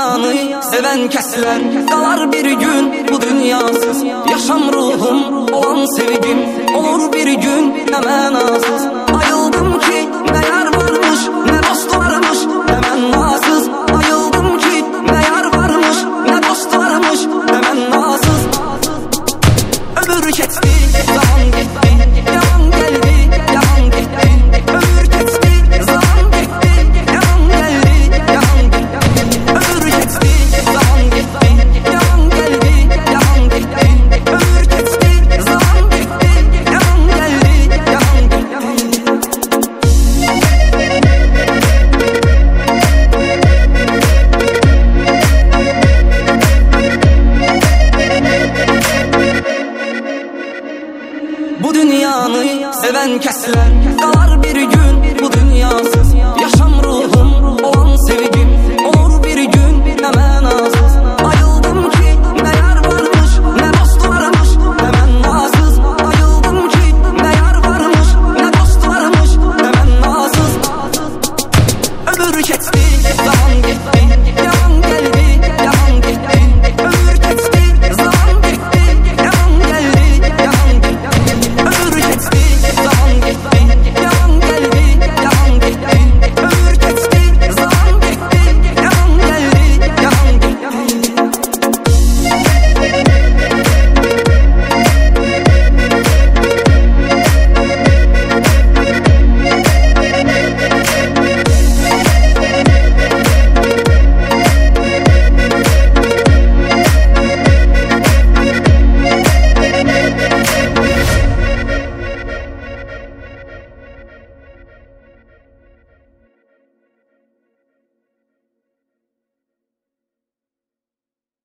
dünyanı seven kesler kalar bir gün bu dünyasız. Yaşam ruhum olan sevgim olur bir gün hemen ansız. Ayıldım ki ne yer varmış ne dost varmış hemen nasız. Ayıldım ki ne yer varmış ne dost varmış hemen nasız. Ömür geçti zaman gitti yalan geldi yalan gitti. Ömür geçti zaman gitti yalan geldi yalan gitti. Ömür geçti zaman gitti yalan geldi yalan gitti. Ömür geçti zaman gitti yalan geldi yalan gitti. Bu dünyanı seven kesler